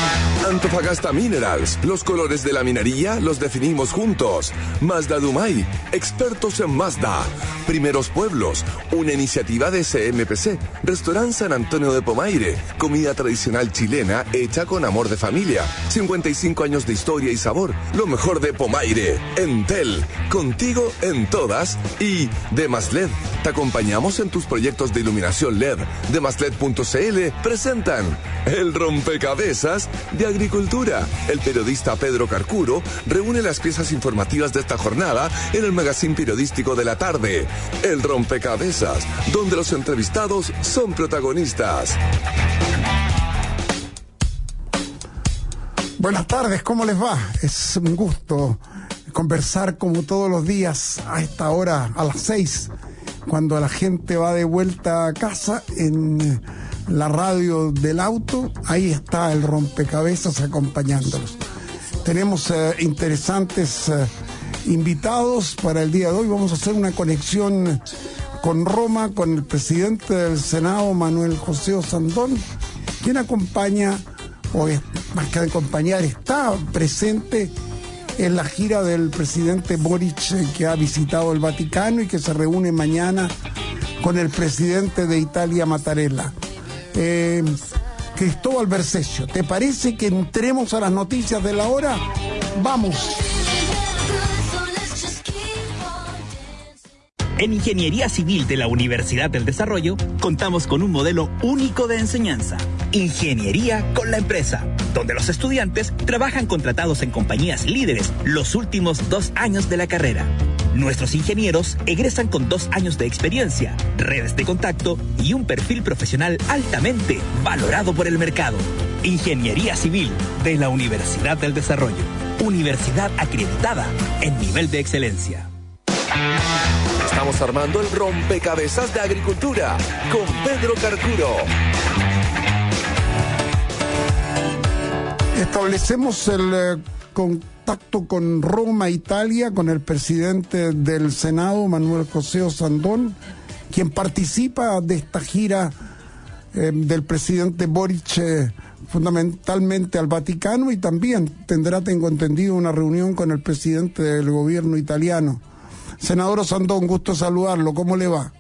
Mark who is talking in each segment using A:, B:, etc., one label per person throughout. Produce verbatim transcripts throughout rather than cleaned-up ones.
A: Antofagasta Minerals, los colores de la minería los definimos juntos. Mazda Dumay, expertos en Mazda. Primeros Pueblos, una iniciativa de C M P C. Restaurante San Antonio de Pomaire, comida tradicional chilena hecha con amor de familia. cincuenta y cinco años de historia y sabor, lo mejor de Pomaire. Entel, contigo en todas. Y Demaslet, te acompañamos en tus proyectos de iluminación L E D. Demaslet punto c l presentan El Rompecabezas de Agricultura. El periodista Pedro Carcuro reúne las piezas informativas de esta jornada en el magazine periodístico de la tarde. El Rompecabezas, donde los entrevistados son protagonistas.
B: Buenas tardes, ¿cómo les va? Es un gusto conversar como todos los días a esta hora, a las seis, cuando la gente va de vuelta a casa en la radio del auto. Ahí está el Rompecabezas acompañándolos. Tenemos eh, interesantes eh, invitados para el día de hoy. Vamos a hacer una conexión con Roma, con el presidente del Senado, Manuel José Osandón, quien acompaña, o es, más que acompañar, está presente en la gira del presidente Boric, eh, que ha visitado el Vaticano y que se reúne mañana con el presidente de Italia, Mattarella. Eh, Cristóbal Bercesio, ¿te parece que entremos a las noticias de la hora? ¡Vamos!
C: En Ingeniería Civil de la Universidad del Desarrollo contamos con un modelo único de enseñanza. Ingeniería con la empresa, donde los estudiantes trabajan contratados en compañías líderes los últimos dos años de la carrera. Nuestros ingenieros egresan con dos años de experiencia, redes de contacto y un perfil profesional altamente valorado por el mercado. Ingeniería Civil de la Universidad del Desarrollo. Universidad acreditada en nivel de excelencia.
A: Estamos armando el Rompecabezas de Agricultura con Pedro Carcuro.
B: Establecemos el eh, contacto con Roma, Italia, con el presidente del Senado, Manuel José Osandón, quien participa de esta gira eh, del presidente Boric, eh, fundamentalmente al Vaticano, y también tendrá, tengo entendido, una reunión con el presidente del gobierno italiano. Senador Osandón, gusto saludarlo, ¿cómo le va?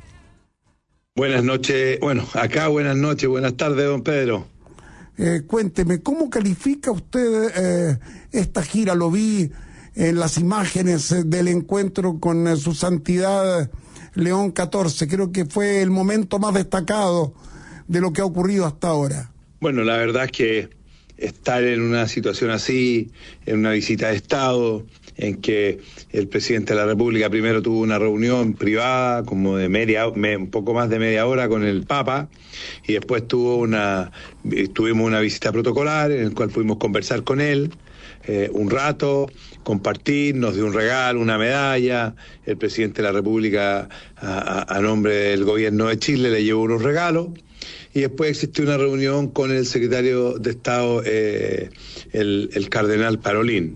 D: Buenas noches, bueno, acá buenas noches, buenas tardes, don Pedro.
B: Eh, cuénteme, ¿cómo califica usted eh, esta gira? Lo vi en las imágenes eh, del encuentro con eh, su santidad León catorce. Creo que fue el momento más destacado de lo que ha ocurrido hasta ahora.
D: Bueno, la verdad es que estar en una situación así, en una visita de Estado, en que el presidente de la República primero tuvo una reunión privada como de media, un poco más de media hora con el Papa, y después tuvo una, tuvimos una visita protocolar en la cual pudimos conversar con él eh, un rato, compartir, nos dio un regalo, una medalla. El presidente de la República, a, a, a nombre del gobierno de Chile, le llevó unos regalos. Y después existió una reunión con el secretario de Estado, eh, el, el cardenal Parolin.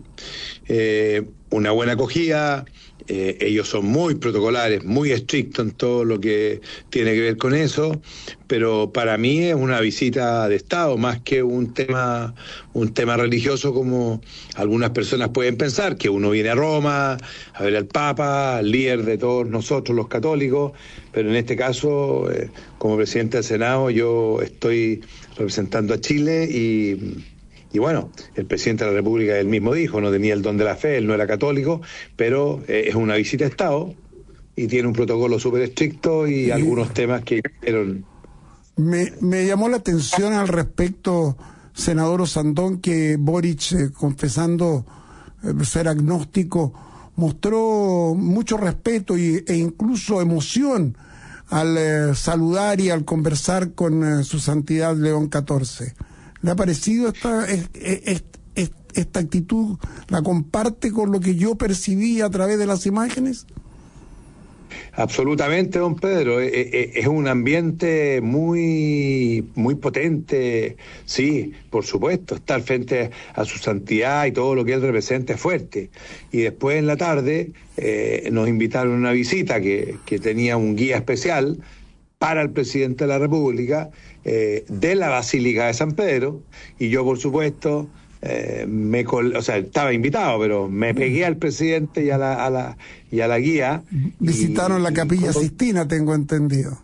D: Eh, una buena acogida, eh, ellos son muy protocolares, muy estrictos en todo lo que tiene que ver con eso, pero para mí es una visita de Estado más que un tema, un tema religioso, como algunas personas pueden pensar, que uno viene a Roma a ver al Papa, al líder de todos nosotros los católicos, pero en este caso, eh, como presidente del Senado, yo estoy representando a Chile y... Y bueno, el presidente de la República él mismo dijo, no tenía el don de la fe, él no era católico, pero eh, es una visita a Estado y tiene un protocolo súper estricto y sí. Algunos temas que... Eran...
B: Me, me llamó la atención al respecto, senador Osandón, que Boric, eh, confesando eh, ser agnóstico, mostró mucho respeto y, e incluso emoción al eh, saludar y al conversar con eh, su santidad León catorce. ¿Le ha parecido esta, esta, esta actitud? ¿La comparte con lo que yo percibí a través de las imágenes?
D: Absolutamente, don Pedro. Es un ambiente muy, muy potente. Sí, por supuesto, estar frente a su santidad y todo lo que él representa es fuerte. Y después en la tarde eh, nos invitaron a una visita que, que tenía un guía especial para el presidente de la República, eh, de la Basílica de San Pedro, y yo, por supuesto, eh, me col- o sea, estaba invitado, pero me pegué al presidente y a la, a la, y a la guía.
B: Visitaron
D: y,
B: la Capilla
D: y,
B: Sixtina, tengo entendido.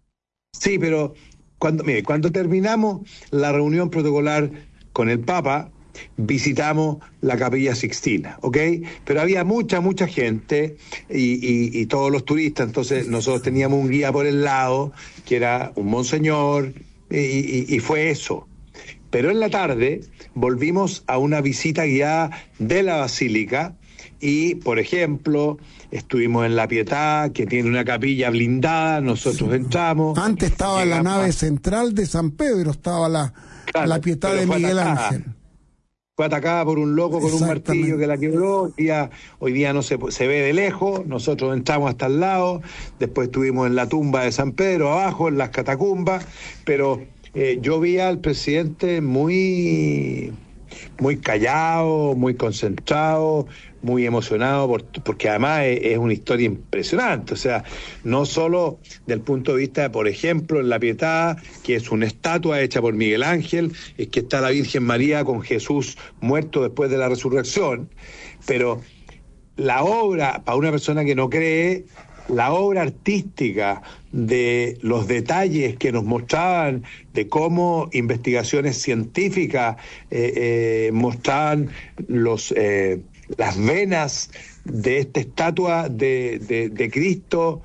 D: Sí, pero cuando, mire, cuando terminamos la reunión protocolar con el Papa, visitamos la Capilla Sixtina, ¿ok? Pero había mucha, mucha gente y, y, y todos los turistas, entonces nosotros teníamos un guía por el lado, que era un monseñor, y, y, y fue eso. Pero en la tarde volvimos a una visita guiada de la Basílica y, por ejemplo, estuvimos en La Pietà, que tiene una capilla blindada, nosotros sí. entramos.
B: Antes estaba la nave central de San Pedro, estaba la, claro, la Pietà de Miguel atacada. Ángel.
D: Fue atacada por un loco con un martillo que la quebró. Hoy día, hoy día no se, se ve de lejos, nosotros entramos hasta el lado, después estuvimos en la tumba de San Pedro, abajo, en las catacumbas, pero eh, yo vi al presidente muy... muy callado, muy concentrado, muy emocionado, por, porque además es, es una historia impresionante, o sea, no solo del punto de vista, por ejemplo, en La Pietà, que es una estatua hecha por Miguel Ángel, es que está la Virgen María con Jesús muerto después de la resurrección, pero la obra, para una persona que no cree, la obra artística de los detalles que nos mostraban de cómo investigaciones científicas eh, eh, mostraban los, eh, las venas de esta estatua de, de, de Cristo,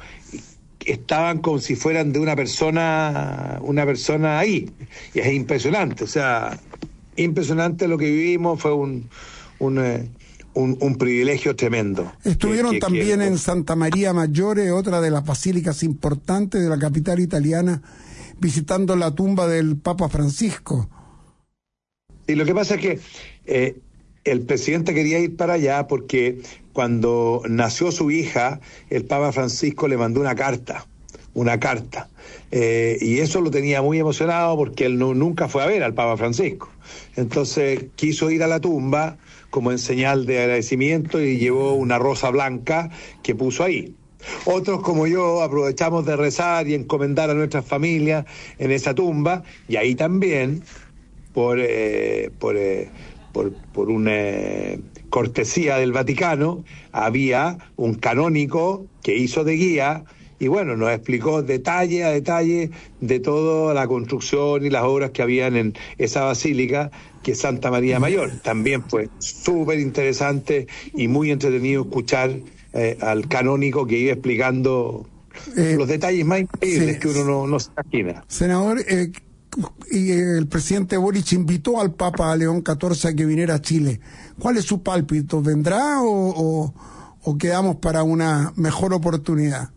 D: estaban como si fueran de una persona, una persona ahí. Y es impresionante, o sea, impresionante lo que vivimos, fue un... un eh, Un, un privilegio tremendo.
B: Estuvieron
D: que, que,
B: también
D: que...
B: en Santa María Maggiore, otra de las basílicas importantes de la capital italiana, visitando la tumba del Papa Francisco.
D: Y lo que pasa es que eh, el presidente quería ir para allá porque cuando nació su hija, el Papa Francisco le mandó una carta, una carta. Eh, y eso lo tenía muy emocionado porque él no, nunca fue a ver al Papa Francisco. Entonces quiso ir a la tumba como en señal de agradecimiento y llevó una rosa blanca que puso ahí. Otros como yo aprovechamos de rezar y encomendar a nuestras familias en esa tumba, y ahí también, por, eh, por, eh, por, por una eh, cortesía del Vaticano, había un canónigo que hizo de guía y bueno, nos explicó detalle a detalle de toda la construcción y las obras que habían en esa basílica, que es Santa María Mayor. También fue súper interesante y muy entretenido escuchar eh, al canónigo que iba explicando eh, los detalles más increíbles sí, que uno no, no se imagina.
B: Senador, eh, y el presidente Boric invitó al Papa León catorce a que viniera a Chile. ¿Cuál es su pálpito? ¿Vendrá o, o, o quedamos para una mejor oportunidad?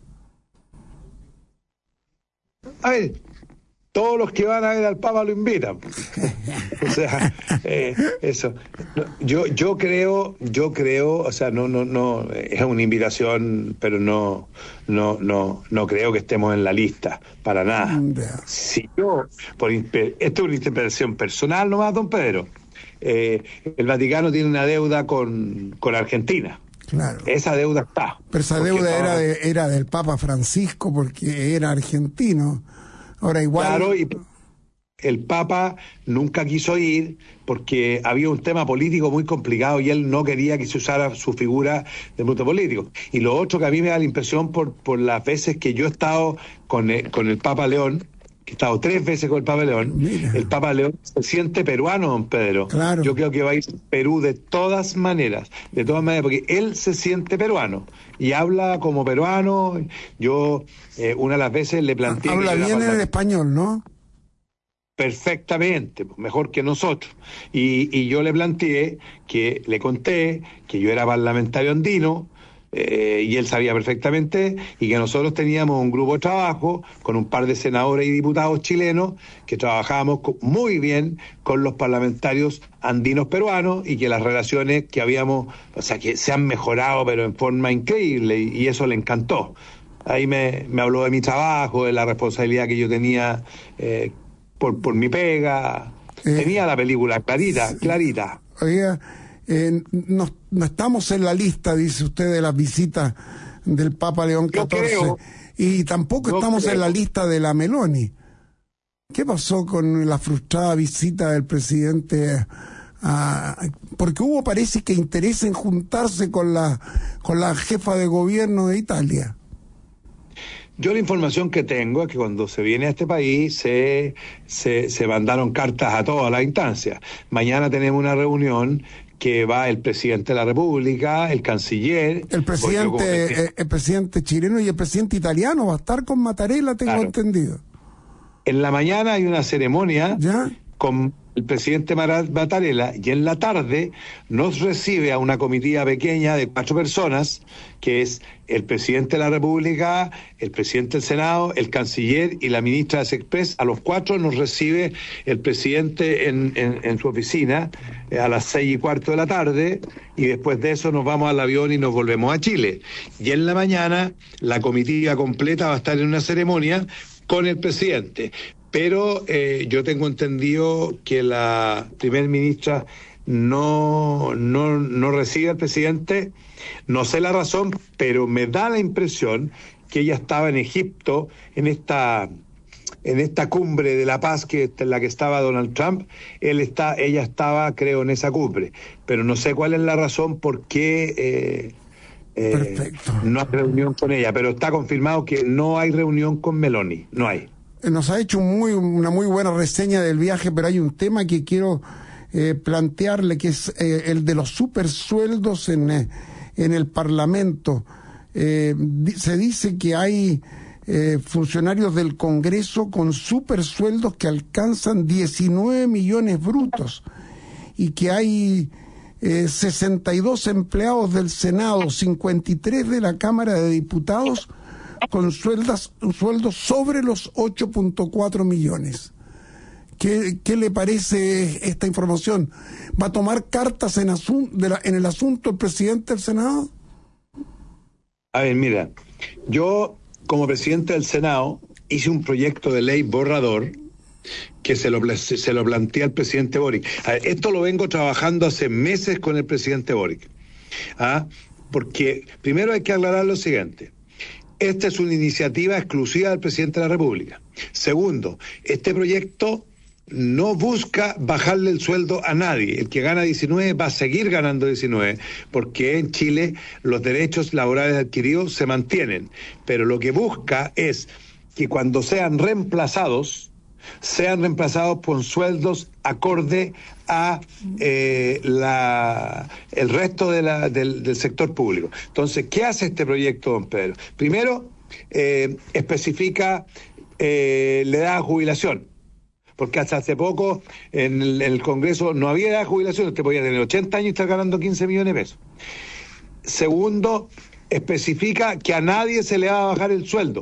D: A ver, todos los que van a ver al Papa lo invitan. O sea, eh, eso. Yo, yo creo, yo creo, o sea, no, no, no, es una invitación, pero no, no, no, no creo que estemos en la lista para nada. Si yo, por esto es una interpretación personal nomás, don Pedro. Eh, el Vaticano tiene una deuda con, con Argentina.
B: Claro.
D: Esa deuda está.
B: Pero esa deuda era, de, era del Papa Francisco porque era argentino. Ahora igual...
D: Claro, y el Papa nunca quiso ir porque había un tema político muy complicado y él no quería que se usara su figura de punto político. Y lo otro que a mí me da la impresión por, por las veces que yo he estado con el, con el Papa León, que he estado tres veces con el Papa León, Mira. el Papa León se siente peruano, don Pedro.
B: Claro.
D: Yo creo que va a ir a Perú de todas maneras, de todas maneras, porque él se siente peruano y habla como peruano. Yo eh, una de las veces le planteé...
B: Habla
D: que
B: bien el español, ¿no?
D: Perfectamente, mejor que nosotros. Y, y yo le planteé, que le conté que yo era parlamentario andino, Eh, y él sabía perfectamente, y que nosotros teníamos un grupo de trabajo con un par de senadores y diputados chilenos que trabajábamos muy bien con los parlamentarios andinos peruanos y que las relaciones que habíamos, o sea, que se han mejorado pero en forma increíble, y, y eso le encantó. Ahí me, me habló de mi trabajo, de la responsabilidad que yo tenía eh, por, por mi pega. Eh, tenía la película clarita, clarita.
B: Oiga, Eh, no, no estamos en la lista, dice usted, de las visitas del Papa León catorce, y tampoco estamos creo. en la lista de la Meloni. ¿Qué pasó con la frustrada visita del presidente? A, porque hubo, parece que interés en juntarse con la con la jefa de gobierno de Italia.
D: Yo la información que tengo es que cuando se viene a este país se, se, se mandaron cartas a todas las instancias. Mañana tenemos una reunión que va el presidente de la República, el canciller...
B: El presidente el, el presidente chileno y el presidente italiano va a estar con Mattarella, tengo claro. entendido.
D: En la mañana hay una ceremonia
B: ¿Ya?
D: con el presidente Mattarella, y en la tarde nos recibe a una comitiva pequeña de cuatro personas, que es el presidente de la República, el presidente del Senado, el canciller y la ministra de Sexpress. A los cuatro nos recibe el presidente en, en, en su oficina eh, a las seis y cuarto de la tarde, y después de eso nos vamos al avión y nos volvemos a Chile. Y en la mañana la comitiva completa va a estar en una ceremonia con el presidente. Pero eh, yo tengo entendido que la primer ministra no, no, no recibe al presidente. No sé la razón, pero me da la impresión que ella estaba en Egipto, en esta, en esta cumbre de la paz que en la que estaba Donald Trump. Él está, ella estaba, creo, en esa cumbre. Pero no sé cuál es la razón por qué eh, eh,
B: Perfecto.
D: no hay reunión con ella. Pero está confirmado que no hay reunión con Meloni, no hay.
B: Nos ha hecho muy, una muy buena reseña del viaje, pero hay un tema que quiero eh, plantearle, que es eh, el de los supersueldos en, eh, en el Parlamento. Eh, se dice que hay eh, funcionarios del Congreso con supersueldos que alcanzan diecinueve millones brutos, y que hay eh, sesenta y dos empleados del Senado, cincuenta y tres de la Cámara de Diputados, con sueldas, sueldos sobre los ocho punto cuatro millones. ¿Qué, ¿Qué le parece esta información? ¿Va a tomar cartas en, asun de la, en el asunto el presidente del Senado?
D: A ver, mira, yo como presidente del Senado hice un proyecto de ley borrador que se lo, se lo plantea al presidente Boric. A ver, esto lo vengo trabajando hace meses con el presidente Boric. ¿Ah? Porque primero hay que aclarar lo siguiente. Esta es una iniciativa exclusiva del presidente de la República. Segundo, este proyecto no busca bajarle el sueldo a nadie. El que gana diecinueve va a seguir ganando diecinueve, porque en Chile los derechos laborales adquiridos se mantienen. Pero lo que busca es que cuando sean reemplazados, sean reemplazados por sueldos acorde a eh, la, el resto de la, del, del sector público. Entonces, ¿qué hace este proyecto, don Pedro? Primero, eh, especifica, eh, le da jubilación, porque hasta hace poco en el, en el Congreso no había edad de jubilación, usted podía tener ochenta años y estar ganando quince millones de pesos. Segundo, especifica que a nadie se le va a bajar el sueldo.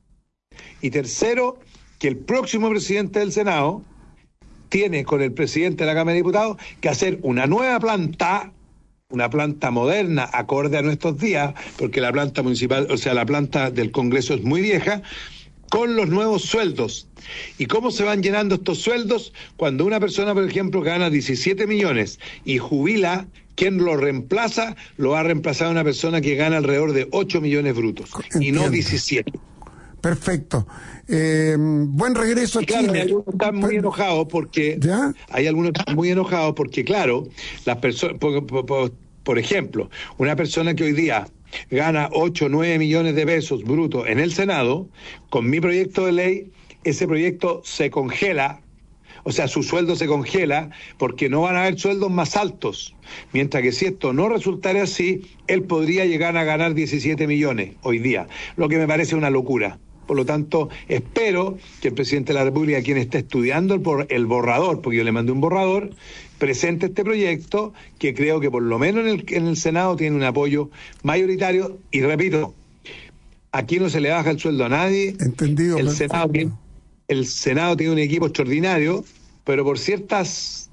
D: Y tercero, que el próximo presidente del Senado tiene con el presidente de la Cámara de Diputados que hacer una nueva planta, una planta moderna, acorde a nuestros días, porque la planta municipal, o sea, la planta del Congreso es muy vieja, con los nuevos sueldos. ¿Y cómo se van llenando estos sueldos? Cuando una persona, por ejemplo, gana diecisiete millones y jubila, quien lo reemplaza, lo va a reemplazar a una persona que gana alrededor de ocho millones brutos. Entiendo. Y no diecisiete.
B: Perfecto. Eh, buen regreso a
D: claro,
B: Chile.
D: Hay algunos que están muy enojados porque
B: ¿Ya?
D: hay algunos que están muy enojados porque, claro, las personas, por, por, por ejemplo, una persona que hoy día gana ocho o nueve millones de pesos brutos en el Senado, con mi proyecto de ley, ese proyecto se congela, o sea, su sueldo se congela porque no van a haber sueldos más altos. Mientras que si esto no resultara así, él podría llegar a ganar diecisiete millones hoy día, lo que me parece una locura. Por lo tanto, espero que el presidente de la República, quien está estudiando el, bor el borrador, porque yo le mandé un borrador, presente este proyecto, que creo que por lo menos en el, en el Senado tiene un apoyo mayoritario. Y repito, aquí no se le baja el sueldo a nadie.
B: Entendido.
D: El Senado tiene, el Senado tiene un equipo extraordinario, pero por ciertas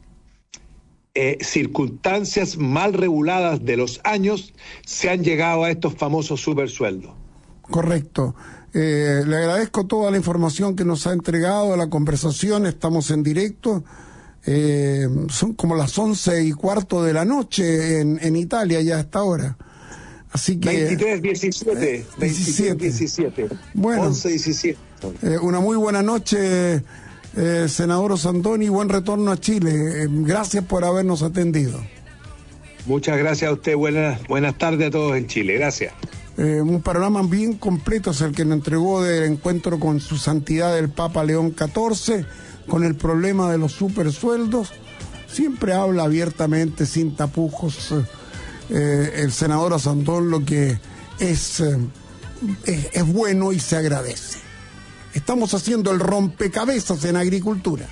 D: eh, circunstancias mal reguladas de los años, se han llegado a estos famosos supersueldos.
B: Correcto. Eh, le agradezco toda la información que nos ha entregado, la conversación, estamos en directo, eh, son como las once y cuarto de la noche en, en Italia ya hasta ahora. Así que
D: veintitrés diecisiete,
B: eh,
D: veintitrés diecisiete,
B: bueno,
D: once diecisiete.
B: Eh, una muy buena noche, Eh, senador Osandón, y buen retorno a Chile. Eh, gracias por habernos atendido.
D: Muchas gracias a usted. Buenas, buenas tardes a todos en Chile. Gracias.
B: Eh, un panorama bien completo es el que nos entregó del encuentro con su santidad el Papa León catorce, con el problema de los supersueldos. Siempre habla abiertamente, sin tapujos, eh, el senador Osandón, lo que es, eh, es, es bueno y se agradece. Estamos haciendo el rompecabezas en agricultura.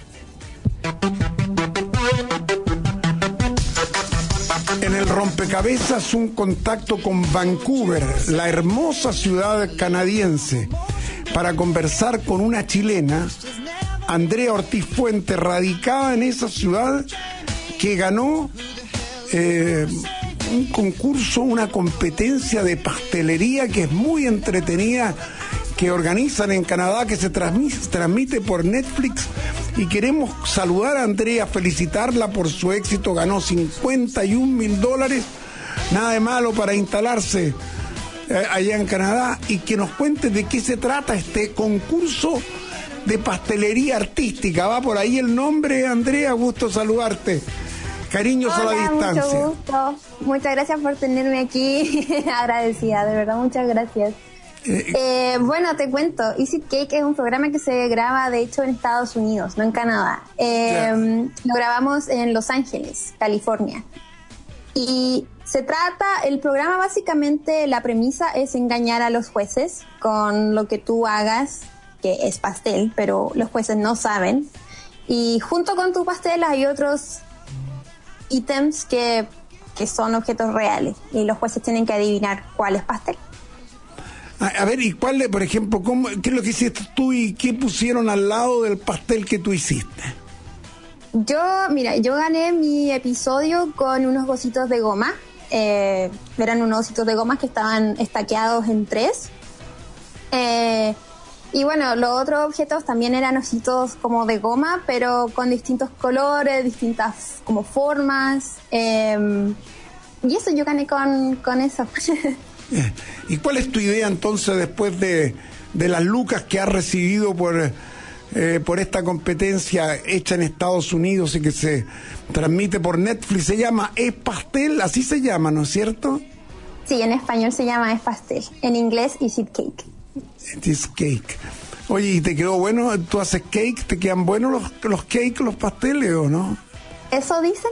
B: En el rompecabezas, un contacto con Vancouver, la hermosa ciudad canadiense, para conversar con una chilena, Andrea Ortiz Fuente, radicada en esa ciudad, que ganó eh, un concurso, una competencia de pastelería que es muy entretenida, que organizan en Canadá, que se transmite, transmite por Netflix, y queremos saludar a Andrea, felicitarla por su éxito. Ganó cincuenta y un mil dólares, nada de malo para instalarse eh, allá en Canadá, y que nos cuente de qué se trata este concurso de pastelería artística. Va por ahí el nombre, Andrea, gusto saludarte. Cariños. Hola, a la distancia.
E: Mucho gusto. Muchas gracias por tenerme aquí. Agradecida, de verdad, muchas gracias. Eh, eh, bueno, te cuento, Easy Cake es un programa que se graba de hecho en Estados Unidos, no en Canadá. Eh, yeah. Lo grabamos en Los Ángeles, California. Y se trata, el programa básicamente, la premisa es engañar a los jueces con lo que tú hagas, que es pastel, pero los jueces no saben. Y junto con tu pastel hay otros ítems que, que son objetos reales, y los jueces tienen que adivinar cuál es pastel.
B: A ver, ¿y cuál, por ejemplo, cómo, qué es lo que hiciste tú y qué pusieron al lado del pastel que tú hiciste?
E: Yo, mira, yo gané mi episodio con unos ositos de goma. Eh, eran unos ositos de goma que estaban estaqueados en tres. Eh, y bueno, los otros objetos también eran ositos como de goma, pero con distintos colores, distintas como formas. Eh, y eso, yo gané con, con eso.
B: ¿Y cuál es tu idea entonces después de, de las lucas que has recibido por, eh, por esta competencia hecha en Estados Unidos y que se transmite por Netflix? Se llama Es Pastel, así se llama, ¿no es cierto?
E: Sí, en español se llama Es Pastel, en inglés Easy Cake.
B: Easy Cake. Oye, ¿y te quedó bueno? ¿Tú haces cake? ¿Te quedan buenos los, los cakes, los pasteles o no?
E: Eso dicen,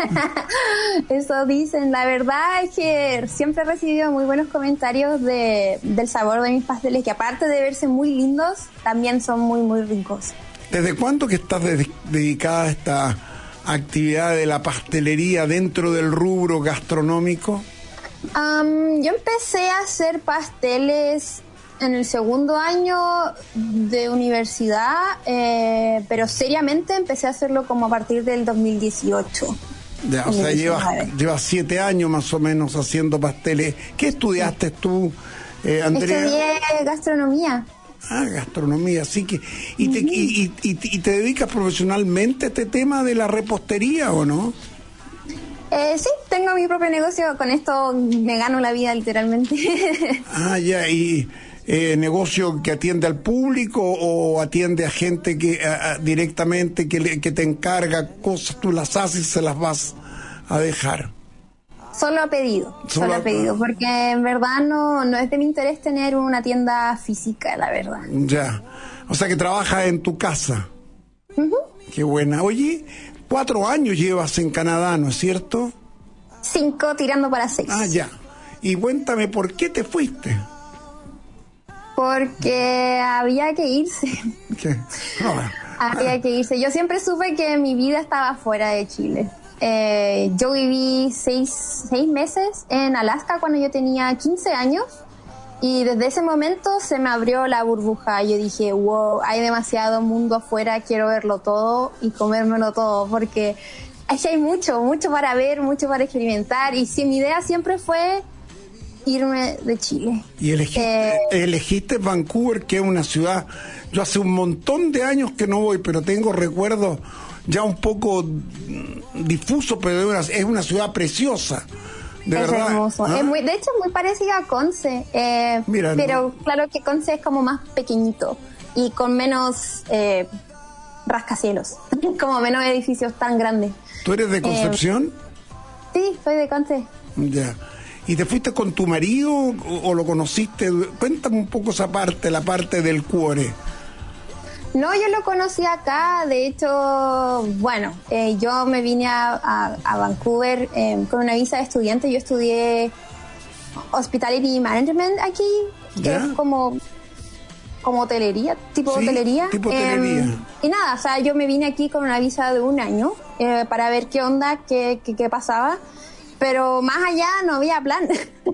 E: eso dicen. La verdad es que siempre he recibido muy buenos comentarios de, del sabor de mis pasteles, que aparte de verse muy lindos, también son muy, muy ricos.
B: ¿Desde cuándo que estás de, dedicada a esta actividad de la pastelería dentro del rubro gastronómico?
E: Um, yo empecé a hacer pasteles en el segundo año de universidad, eh, pero seriamente empecé a hacerlo como a partir del dos mil dieciocho.
B: Ya, o sea, llevas, llevas siete años más o menos haciendo pasteles. ¿Qué estudiaste tú, eh, Andrea?
E: Estudié gastronomía.
B: Ah, gastronomía, así que... ¿Y te, uh-huh. y, y, y, y te dedicas profesionalmente a este tema de la repostería o no?
E: Eh, sí, tengo mi propio negocio, con esto me gano la vida literalmente.
B: Ah, ya, y... Eh, ¿negocio que atiende al público o atiende a gente que a, a, directamente que, le, que te encarga cosas, tú las haces y se las vas a dejar?
E: Solo a pedido, solo, solo a pedido, porque en verdad no, no es de mi interés tener una tienda física, la verdad.
B: Ya, o sea que trabajas en tu casa.
E: Uh-huh.
B: Qué buena. Oye, cuatro años llevas en Canadá, ¿no es cierto?
E: Cinco, tirando para seis.
B: Ah, ya. Y cuéntame, ¿por qué te fuiste?
E: Porque había que irse.
B: ¿Qué? No,
E: había que irse. Yo siempre supe que mi vida estaba fuera de Chile. Eh, yo viví seis, seis meses en Alaska cuando yo tenía quince años, y desde ese momento se me abrió la burbuja. Yo dije, wow, hay demasiado mundo afuera, quiero verlo todo y comérmelo todo, porque aquí hay mucho, mucho para ver, mucho para experimentar. Y si mi idea siempre fue irme de Chile.
B: Y elegiste, eh, elegiste Vancouver, que es una ciudad, yo hace un montón de años que no voy, pero tengo recuerdos ya un poco difusos, pero es una, es una ciudad preciosa, de
E: es
B: verdad.
E: Hermoso.
B: ¿Ah?
E: Es muy, de hecho, muy parecida a Conce, eh, Mira, pero no. Claro que Conce es como más pequeñito y con menos... Eh, rascacielos, como menos edificios tan grandes.
B: ¿Tú eres de Concepción?
E: Eh, sí, soy de Conce.
B: Ya. ¿Y te fuiste con tu marido o, o lo conociste? Cuéntame un poco esa parte, la parte del cuore.
E: No, yo lo conocí acá, de hecho, bueno, eh, yo me vine a, a, a Vancouver eh, con una visa de estudiante. Yo estudié Hospitality Management aquí, que ¿ya? es como, como hotelería, tipo sí, hotelería.
B: tipo hotelería.
E: Eh, y nada, o sea, yo me vine aquí con una visa de un año eh, para ver qué onda, qué, qué, qué pasaba, pero más allá no había plan.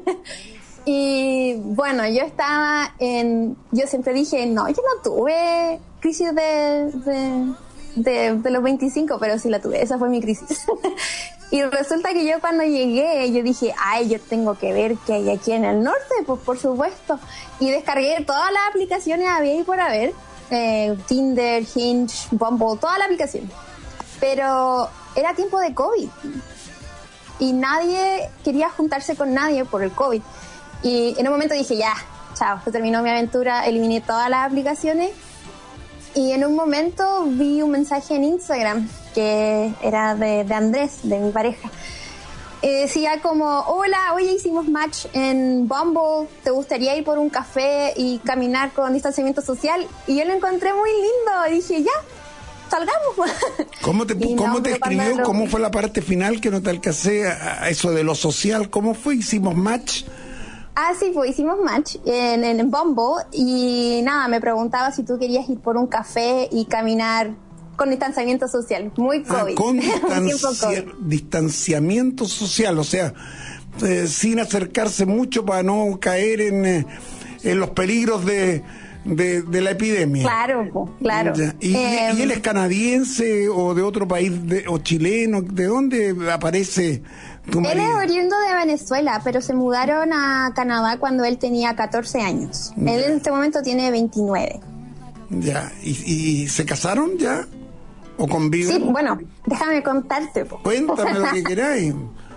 E: Y bueno, yo estaba en, yo siempre dije, no, yo no tuve crisis de, de, de, de los veinticinco, pero sí la tuve, esa fue mi crisis. Y resulta que yo cuando llegué, yo dije, ay, yo tengo que ver qué hay aquí en el norte, pues por supuesto. Y descargué todas las aplicaciones había y por haber, eh, Tinder, Hinge, Bumble, toda la aplicación. Pero era tiempo de COVID y nadie quería juntarse con nadie por el COVID. Y en un momento dije, ya, chao, se terminó mi aventura, eliminé todas las aplicaciones. Y en un momento vi un mensaje en Instagram que era de, de Andrés, de mi pareja. Y decía como, hola, hoy hicimos match en Bumble, ¿te gustaría ir por un café y caminar con distanciamiento social? Y yo lo encontré muy lindo y dije, ya, salgamos.
B: ¿Cómo te, ¿cómo
E: no,
B: te escribió? Lo... ¿Cómo fue la parte final que no te alcancé a, a eso de lo social? ¿Cómo fue? ¿Hicimos match?
E: Ah, sí, pues hicimos match en, en Bumble y nada, me preguntaba si tú querías ir por un café y caminar con distanciamiento social, muy COVID.
B: Ah, con distancia, distanciamiento social, o sea, eh, sin acercarse mucho para no caer en, eh, en los peligros de, de, de la epidemia.
E: Claro, claro.
B: ¿Y, eh, ¿Y él es canadiense o de otro país, de, o chileno? ¿De dónde aparece tu marido?
E: Él es oriundo de Venezuela, pero se mudaron a Canadá cuando él tenía catorce años. Ya. Él en este momento tiene veintinueve.
B: Ya, ¿y, y se casaron ya? ¿O conviven?
E: Sí, bueno, déjame contarte. Po.
B: Cuéntame lo que queráis.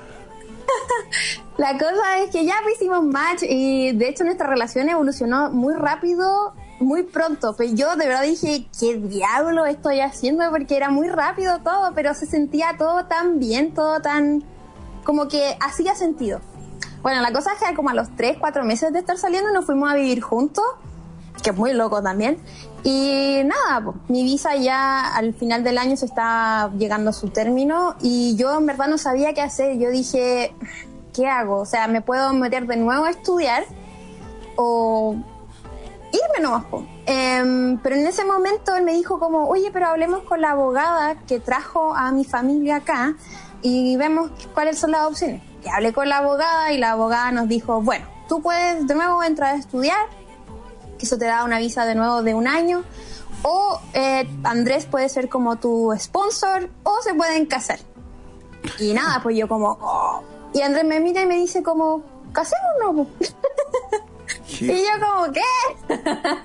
E: La cosa es que ya hicimos match y de hecho nuestra relación evolucionó muy rápido, muy pronto. Pero yo de verdad dije, ¿qué diablo estoy haciendo? Porque era muy rápido todo, pero se sentía todo tan bien, todo tan... como que hacía sentido. Bueno, la cosa es que como a los tres, cuatro meses de estar saliendo nos fuimos a vivir juntos, que es muy loco también. Y nada, pues, mi visa ya al final del año se está llegando a su término y yo en verdad no sabía qué hacer. Yo dije, ¿qué hago? O sea, ¿me puedo meter de nuevo a estudiar o irme nomás? Pues. Eh, pero en ese momento él me dijo como, oye, pero hablemos con la abogada que trajo a mi familia acá y vemos cuáles son las opciones. Y hablé con la abogada y la abogada nos dijo, bueno, tú puedes de nuevo entrar a estudiar, que eso te da una visa de nuevo de un año, o eh, Andrés puede ser como tu sponsor, o se pueden casar. Y nada, pues yo como, oh. Y Andrés me mira y me dice como, casémonos. Y yo como, ¿qué?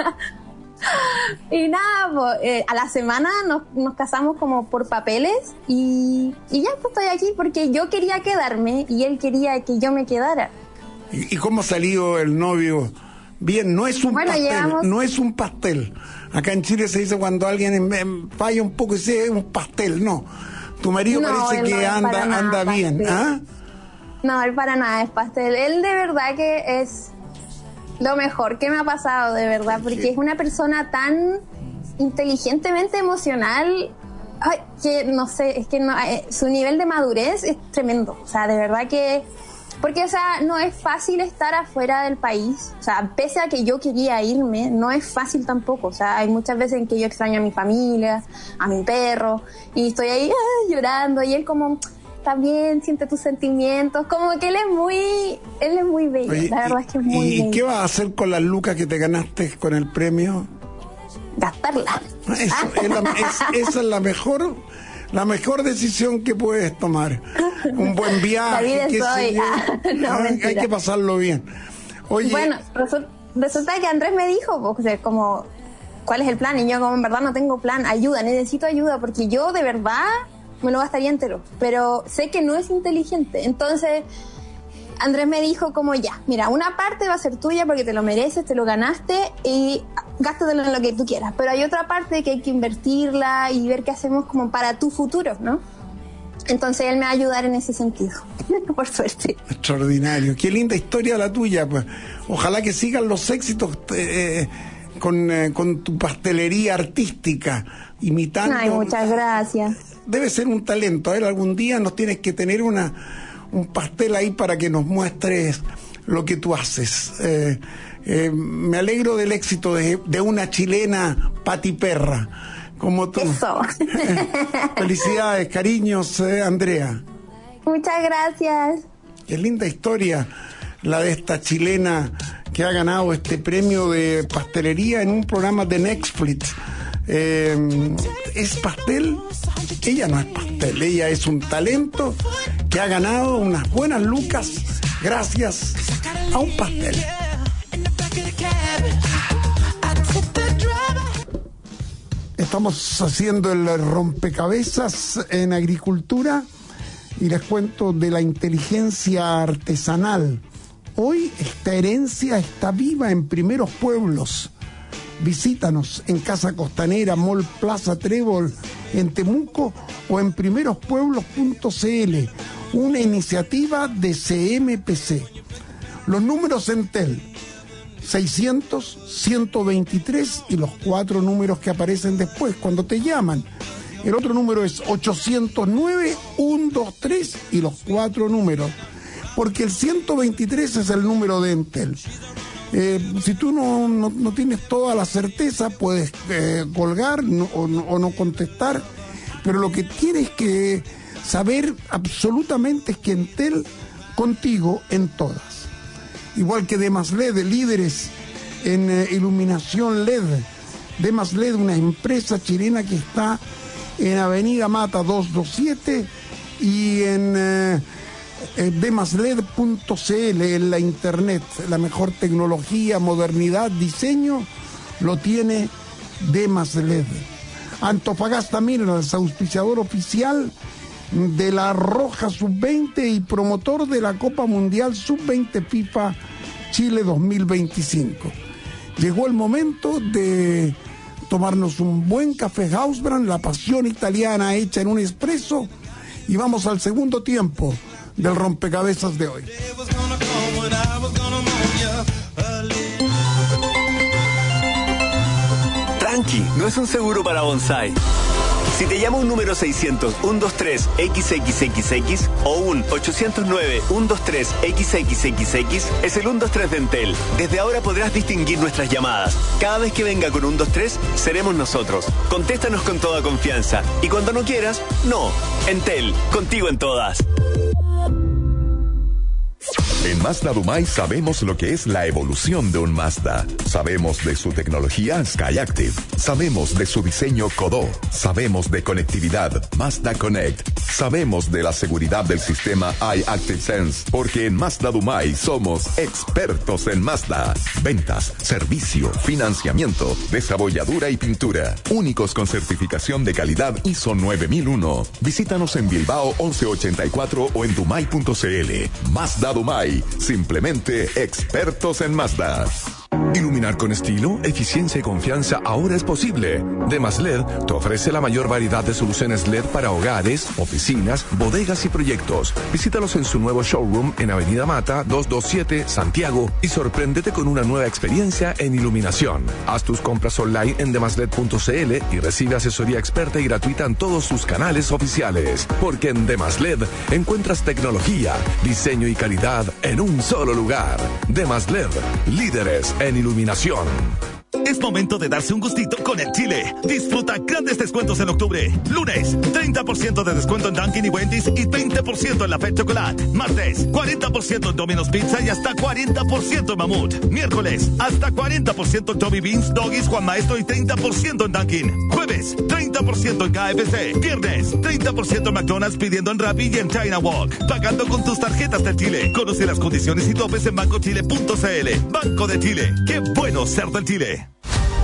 E: Y nada, pues, eh, a la semana nos, nos casamos como por papeles y, y ya pues estoy aquí porque yo quería quedarme y él quería que yo me quedara.
B: ¿Y, y cómo ha salido el novio? Bien, no es un bueno, pastel, llevamos... no es un pastel. Acá en Chile se dice cuando alguien falla un poco y dice es un pastel, no. Tu marido no, parece que no anda, anda bien, ¿ah?
E: No, él para nada es pastel. Él de verdad que es lo mejor que me ha pasado, de verdad, porque sí. Es una persona tan inteligentemente emocional, ay, que no sé, es que no, eh, su nivel de madurez es tremendo. O sea, de verdad que... Porque, o sea, no es fácil estar afuera del país. O sea, pese a que yo quería irme, no es fácil tampoco. O sea, hay muchas veces en que yo extraño a mi familia, a mi perro, y estoy ahí ay, llorando, y él como, está bien, siente tus sentimientos. Como que él es muy, él es muy bello. Oye, la verdad es que es muy
B: ¿Y
E: bello.
B: qué vas a hacer con las lucas que te ganaste con el premio?
E: Gastarla.
B: Eso, es la, es, esa es la mejor... La mejor decisión que puedes tomar. Un buen viaje. Qué sé yo. Ah, no, ah, hay que pasarlo bien. Oye,
E: bueno, resulta, resulta que Andrés me dijo, o sea, como, ¿cuál es el plan? Y yo como, en verdad no tengo plan, ayuda, necesito ayuda, porque yo de verdad me lo gastaría entero, pero sé que no es inteligente. Entonces, Andrés me dijo como, ya, mira, una parte va a ser tuya porque te lo mereces, te lo ganaste, y gástatelo en lo que tú quieras. Pero hay otra parte que hay que invertirla y ver qué hacemos como para tu futuro, ¿no? Entonces él me va a ayudar en ese sentido, por suerte.
B: Extraordinario. Qué linda historia la tuya, pues. Ojalá que sigan los éxitos eh, con, eh, con tu pastelería artística, imitando...
E: Ay, muchas gracias.
B: Debe ser un talento. A ver, algún día nos tienes que tener una un pastel ahí para que nos muestres lo que tú haces. Eh, eh, me alegro del éxito de, de una chilena patiperra como tú.
E: Eso.
B: Felicidades, cariños, eh, Andrea.
E: Muchas gracias.
B: Qué linda historia la de esta chilena que ha ganado este premio de pastelería en un programa de Netflix. Eh, ¿Es pastel? Ella no es pastel, ella es un talento que ha ganado unas buenas lucas gracias a un pastel. Estamos haciendo el rompecabezas en agricultura y les cuento de la inteligencia artesanal. Hoy esta herencia está viva en primeros pueblos. Visítanos en Casa Costanera, Mall Plaza Trébol, en Temuco o en primeros pueblos punto c l, una iniciativa de C M P C. Los números Entel, seiscientos, ciento veintitrés y los cuatro números que aparecen después cuando te llaman. El otro número es ochocientos nueve, ciento veintitrés y los cuatro números, porque el ciento veintitrés es el número de Entel. Eh, si tú no, no, no tienes toda la certeza, puedes eh, colgar no, o, no, o no contestar, pero lo que tienes que saber absolutamente es que Entel contigo en todas. Igual que Demas L E D, líderes en eh, iluminación L E D. Demas L E D, una empresa chilena que está en Avenida Mata doscientos veintisiete y en... Eh, Eh, demas L E D punto c l, en la internet. La mejor tecnología, modernidad, diseño lo tiene Demas L E D. Antofagasta Minerals, auspiciador oficial de la Roja sub veinte y promotor de la Copa Mundial sub veinte FIFA Chile dos mil veinticinco. Llegó el momento de tomarnos un buen café Hausbrand, la pasión italiana hecha en un espresso, y vamos al segundo tiempo del rompecabezas de hoy.
F: Tranqui, no es un seguro para bonsai. Si te llama un número seiscientos, ciento veintitrés, equis equis equis equis o un ochocientos nueve, ciento veintitrés, equis equis equis equis, es el ciento veintitrés de Entel. Desde ahora podrás distinguir nuestras llamadas. Cada vez que venga con ciento veintitrés, seremos nosotros. Contéstanos con toda confianza. Y cuando no quieras, no. Entel, contigo en todas.
A: En Mazda Dumay sabemos lo que es la evolución de un Mazda. Sabemos de su tecnología Skyactiv. Sabemos de su diseño Kodō. Sabemos de conectividad Mazda Connect. Sabemos de la seguridad del sistema iActive-Sense. Porque en Mazda Dumay somos expertos en Mazda. Ventas, servicio, financiamiento, desabolladura y pintura. Únicos con certificación de calidad I S O nueve mil uno. Visítanos en Bilbao once ochenta y cuatro o en dumay punto c l. Mazda Dumay. Simplemente expertos en Mazda. Iluminar con estilo, eficiencia y confianza ahora es posible. Demas L E D te ofrece la mayor variedad de soluciones L E D para hogares, oficinas, bodegas y proyectos. Visítalos en su nuevo showroom en Avenida Mata doscientos veintisiete, Santiago, y sorpréndete con una nueva experiencia en iluminación. Haz tus compras online en demas l e d punto c l y recibe asesoría experta y gratuita en todos sus canales oficiales. Porque en Demas L E D encuentras tecnología, diseño y calidad en un solo lugar. Demas L E D, líderes en iluminación.
G: Es momento de darse un gustito con el Chile. Disfruta grandes descuentos en octubre. Lunes, treinta por ciento de descuento en Dunkin' y Wendy's y veinte por ciento en la Fête Chocolate. Martes, cuarenta por ciento en Domino's Pizza y hasta cuarenta por ciento en Mamut. Miércoles, hasta cuarenta por ciento en Toby Beans, Doggies, Juan Maestro y treinta por ciento en Dunkin'. Jueves, treinta por ciento en K F C. Viernes, treinta por ciento en McDonald's pidiendo en Rappi y en China Walk. Pagando con tus tarjetas de Chile. Conoce las condiciones y topes en banco chile punto c l. Banco de Chile. Qué bueno ser del Chile.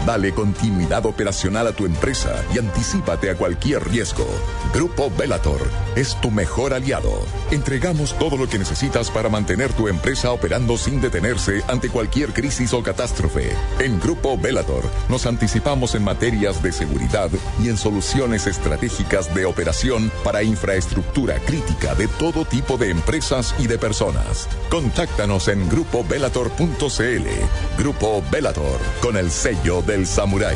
H: Dale continuidad operacional a tu empresa y anticípate a cualquier riesgo. Grupo Bellator es tu mejor aliado. Entregamos todo lo que necesitas para mantener tu empresa operando sin detenerse ante cualquier crisis o catástrofe. En Grupo Bellator nos anticipamos en materias de seguridad y en soluciones estratégicas de operación para infraestructura crítica de todo tipo de empresas y de personas. Contáctanos en grupo bellator punto c l. Grupo Bellator, con el sello del samurái.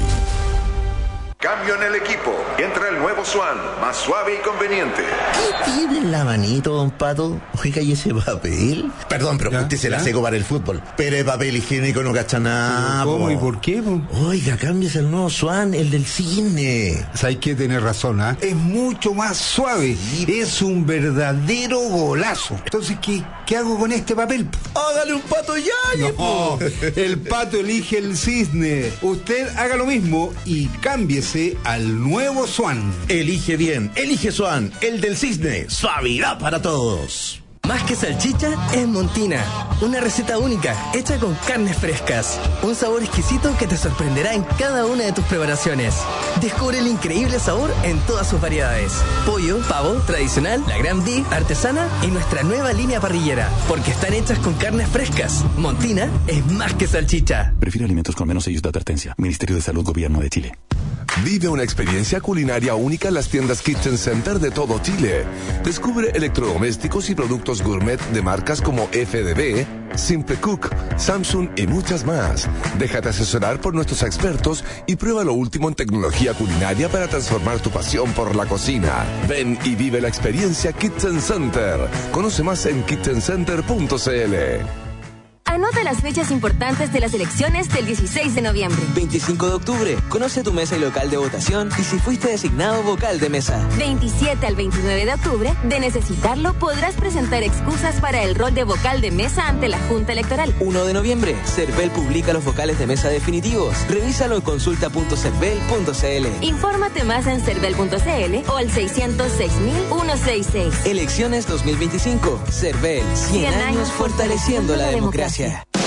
I: Cambio en el equipo. Entra el nuevo Swan, más suave y conveniente.
J: ¿Qué tiene en la manito, don Pato? Oiga, ¿y ese papel? Perdón, pero usted se la seco para el fútbol. Pero el papel higiénico no cacha nada.
K: ¿Cómo
J: po.
K: y por qué? Po?
J: Oiga, cámbiese el nuevo Swan, el del cine.
K: Hay que tener razón, ¿ah? ¿eh? Es mucho más suave. Sí. Es un verdadero golazo. Entonces, ¿qué, qué hago con este papel?
J: ¡Hágale un Pato ya!
K: No, po. El Pato elige el cisne. Usted haga lo mismo y cámbiese al nuevo Swan.
J: Elige bien, elige Swan, el del cisne. Suavidad para todos.
L: Más que salchicha, es Montina. Una receta única, hecha con carnes frescas. Un sabor exquisito que te sorprenderá en cada una de tus preparaciones. Descubre el increíble sabor en todas sus variedades. Pollo, pavo, tradicional, la Gran Beef, artesana y nuestra nueva línea parrillera. Porque están hechas con carnes frescas. Montina es más que salchicha.
M: Prefiere alimentos con menos sellos de advertencia. Ministerio de Salud, Gobierno de Chile.
A: Vive una experiencia culinaria única en las tiendas Kitchen Center de todo Chile. Descubre electrodomésticos y productos gourmet de marcas como F D B, Simple Cook, Samsung y muchas más. Déjate asesorar por nuestros expertos y prueba lo último en tecnología culinaria para transformar tu pasión por la cocina. Ven y vive la experiencia Kitchen Center. Conoce más en kitchen center punto c l.
N: Anota las fechas importantes de las elecciones del dieciséis de noviembre.
O: veinticinco de octubre. Conoce tu mesa y local de votación y si fuiste designado vocal de mesa.
N: veintisiete al veintinueve de octubre. De necesitarlo, podrás presentar excusas para el rol de vocal de mesa ante la Junta Electoral.
O: uno de noviembre. Cervel publica los vocales de mesa definitivos. Revísalo en consulta punto cervel punto c l.
N: Infórmate más en cervel punto c l o al seiscientos seis mil ciento sesenta y seis.
O: Elecciones dos mil veinticinco. Cervel. cien años fortaleciendo la democracia.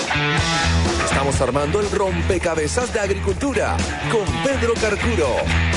A: Estamos armando el rompecabezas de agricultura con Pedro Carcuro.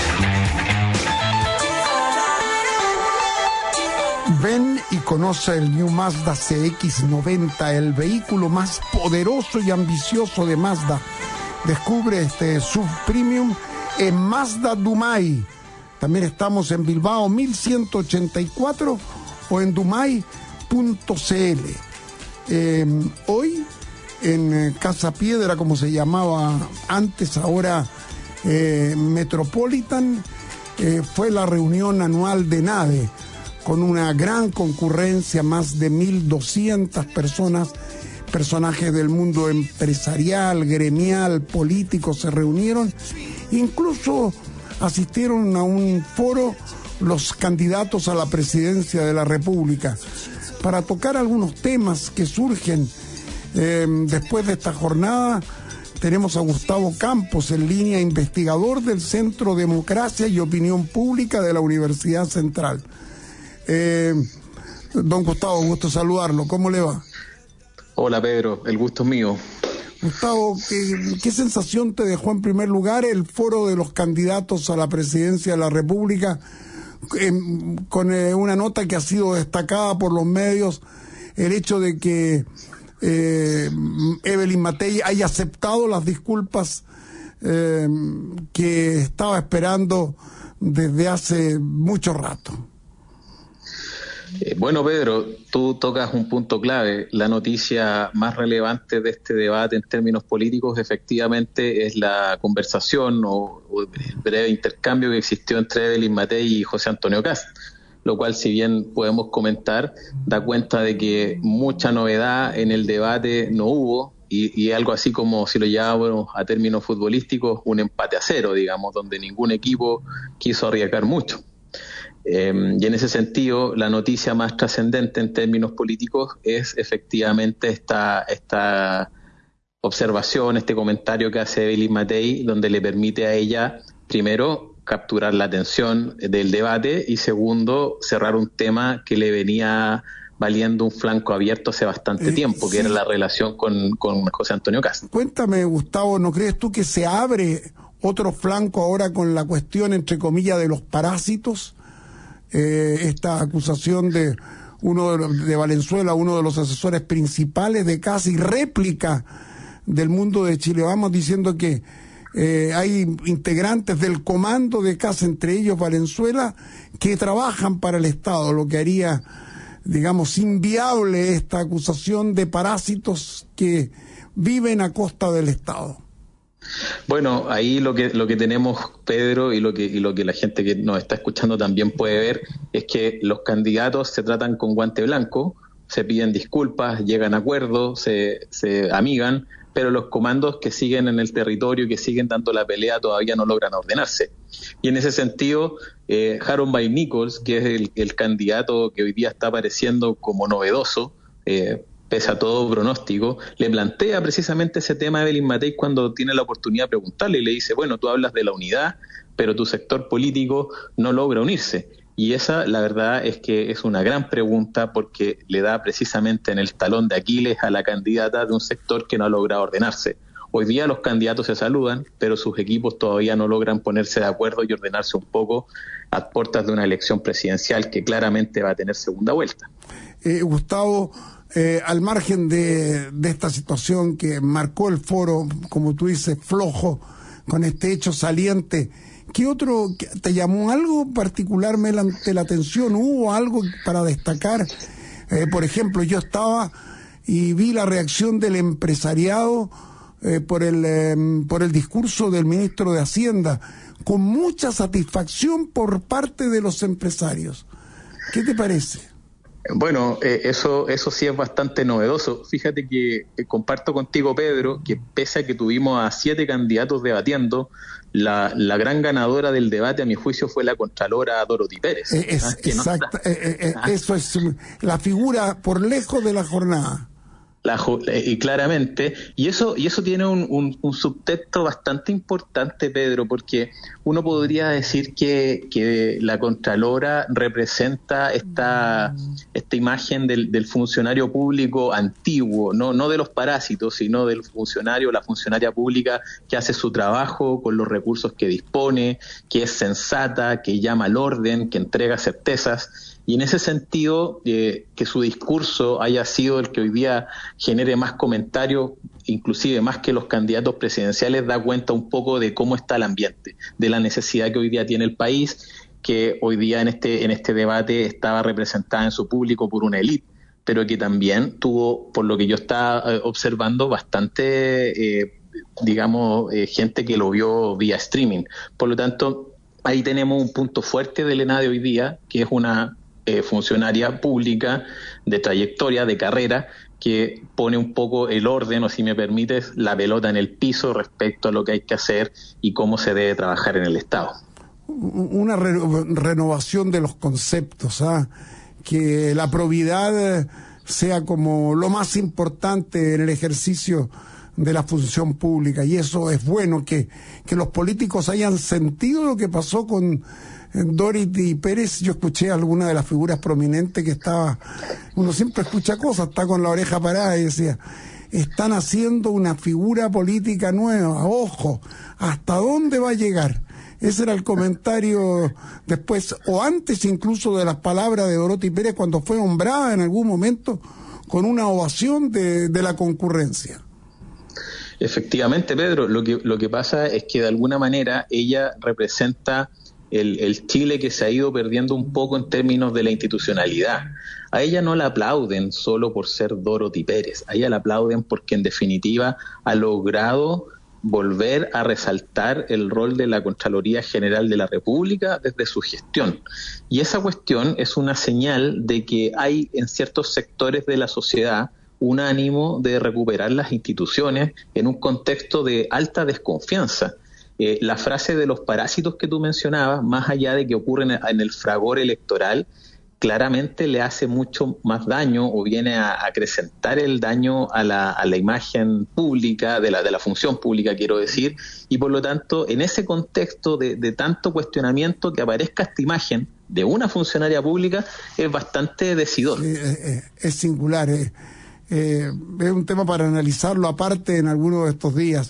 B: Ven y conoce el New Mazda C X noventa, el vehículo más poderoso y ambicioso de Mazda. Descubre este S U V Premium en Mazda Dumay. También estamos en Bilbao mil ciento ochenta y cuatro o en dumay punto c l. Eh, hoy en eh, Casa Piedra, como se llamaba antes, ahora eh, Metropolitan, eh, fue la reunión anual de NADE, con una gran concurrencia, más de mil doscientas personas, personajes del mundo empresarial, gremial, político, se reunieron. Incluso asistieron a un foro los candidatos a la presidencia de la República para tocar algunos temas que surgen. Eh, después de esta jornada tenemos a Gustavo Campos en línea, investigador del Centro Democracia y Opinión Pública de la Universidad Central. Eh, don Gustavo, gusto saludarlo. ¿Cómo le va?
P: Hola Pedro, el gusto es mío.
B: Gustavo, ¿qué, qué sensación te dejó en primer lugar el foro de los candidatos a la presidencia de la República, eh, con eh, una nota que ha sido destacada por los medios, el hecho de que eh, Evelyn Matei haya aceptado las disculpas eh, que estaba esperando desde hace mucho rato?
P: Eh, bueno, Pedro, tú tocas un punto clave. La noticia más relevante de este debate en términos políticos efectivamente es la conversación o, o el breve intercambio que existió entre Evelyn Matei y José Antonio Kast, lo cual, si bien podemos comentar, da cuenta de que mucha novedad en el debate no hubo y, y algo así como, si lo llevábamos a términos futbolísticos, un empate a cero, digamos, donde ningún equipo quiso arriesgar mucho. Eh, y en ese sentido, la noticia más trascendente en términos políticos es efectivamente esta, esta observación, este comentario que hace Evelyn Matei, donde le permite a ella, primero, capturar la atención del debate y segundo, cerrar un tema que le venía valiendo un flanco abierto hace bastante eh, tiempo, que sí. era la relación con, con José Antonio Kast.
B: Cuéntame, Gustavo, ¿no crees tú que se abre otro flanco ahora con la cuestión, entre comillas, de los parásitos, eh, esta acusación de uno de, los, de Valenzuela, uno de los asesores principales de Casi, réplica del Mundo de Chile Vamos, diciendo que eh, hay integrantes del comando de Casi, entre ellos Valenzuela, que trabajan para el Estado, lo que haría, digamos, inviable esta acusación de parásitos que viven a costa del Estado.
P: Bueno, ahí lo que lo que tenemos, Pedro, y lo que y lo que la gente que nos está escuchando también puede ver es que los candidatos se tratan con guante blanco, se piden disculpas, llegan a acuerdos, se, se amigan, pero los comandos que siguen en el territorio, que siguen dando la pelea, todavía no logran ordenarse. Y en ese sentido, eh, Harold Bay Nichols, que es el, el candidato que hoy día está apareciendo como novedoso, eh, pese a todo pronóstico, le plantea precisamente ese tema a Evelyn Matei cuando tiene la oportunidad de preguntarle, y le dice, bueno, tú hablas de la unidad, pero tu sector político no logra unirse. Y esa, la verdad, es que es una gran pregunta, porque le da precisamente en el talón de Aquiles a la candidata de un sector que no ha logrado ordenarse. Hoy día los candidatos se saludan, pero sus equipos todavía no logran ponerse de acuerdo y ordenarse un poco a puertas de una elección presidencial que claramente va a tener segunda vuelta.
B: Eh, Gustavo, eh, al margen de, de esta situación que marcó el foro, como tú dices, flojo, con este hecho saliente, ¿qué otro te llamó algo particularmente la atención? ¿Hubo algo para destacar? Eh, por ejemplo, yo estaba y vi la reacción del empresariado eh, por el eh, por el discurso del ministro de Hacienda, con mucha satisfacción por parte de los empresarios. ¿Qué te parece?
P: Bueno, eh, eso eso sí es bastante novedoso. Fíjate que eh, comparto contigo, Pedro, que pese a que tuvimos a siete candidatos debatiendo, la, la gran ganadora del debate, a mi juicio, fue la contralora Dorothy Pérez.
B: Eh, es,
P: ¿Ah?
B: exacto,
P: no
B: eh, eh, ah. Eso es la figura por lejos de la jornada.
P: La, y claramente, y eso y eso tiene un, un, un subtexto bastante importante, Pedro, porque uno podría decir que, que la Contralora representa esta, esta imagen del, del funcionario público antiguo, no, no de los parásitos, sino del funcionario, la funcionaria pública que hace su trabajo con los recursos que dispone, que es sensata, que llama al orden, que entrega certezas. Y en ese sentido, eh, que su discurso haya sido el que hoy día genere más comentarios, inclusive más que los candidatos presidenciales, da cuenta un poco de cómo está el ambiente, de la necesidad que hoy día tiene el país, que hoy día en este, en este debate estaba representada en su público por una élite, pero que también tuvo, por lo que yo estaba eh, observando, bastante, eh, digamos, eh, gente que lo vio vía streaming. Por lo tanto, ahí tenemos un punto fuerte del ENADE hoy día, que es una Eh, funcionaria pública de trayectoria, de carrera, que pone un poco el orden, o si me permites, la pelota en el piso respecto a lo que hay que hacer y cómo se debe trabajar en el Estado.
B: Una re renovación de los conceptos, ¿ah? Que la probidad sea como lo más importante en el ejercicio de la función pública, y eso es bueno, que, que los políticos hayan sentido lo que pasó con Dorothy Pérez. Yo escuché a alguna de las figuras prominentes que estaba, uno siempre escucha cosas, está con la oreja parada y decía, están haciendo una figura política nueva, ojo, ¿hasta dónde va a llegar? Ese era el comentario después, o antes incluso, de las palabras de Dorothy Pérez cuando fue nombrada en algún momento con una ovación de, de la concurrencia.
P: Efectivamente, Pedro, lo que, lo que pasa es que de alguna manera ella representa El, el Chile que se ha ido perdiendo un poco en términos de la institucionalidad. A ella no la aplauden solo por ser Dorothy Pérez, a ella la aplauden porque en definitiva ha logrado volver a resaltar el rol de la Contraloría General de la República desde su gestión. Y esa cuestión es una señal de que hay en ciertos sectores de la sociedad un ánimo de recuperar las instituciones en un contexto de alta desconfianza. Eh, la frase de los parásitos que tú mencionabas, más allá de que ocurren en el fragor electoral, claramente le hace mucho más daño o viene a, a acrecentar el daño a la, a la imagen pública, de la, de la función pública, quiero decir, y por lo tanto, en ese contexto de, de tanto cuestionamiento, que aparezca esta imagen de una funcionaria pública es bastante decidor.
B: Sí, es, es singular, eh. Eh, es un tema para analizarlo aparte en algunos de estos días.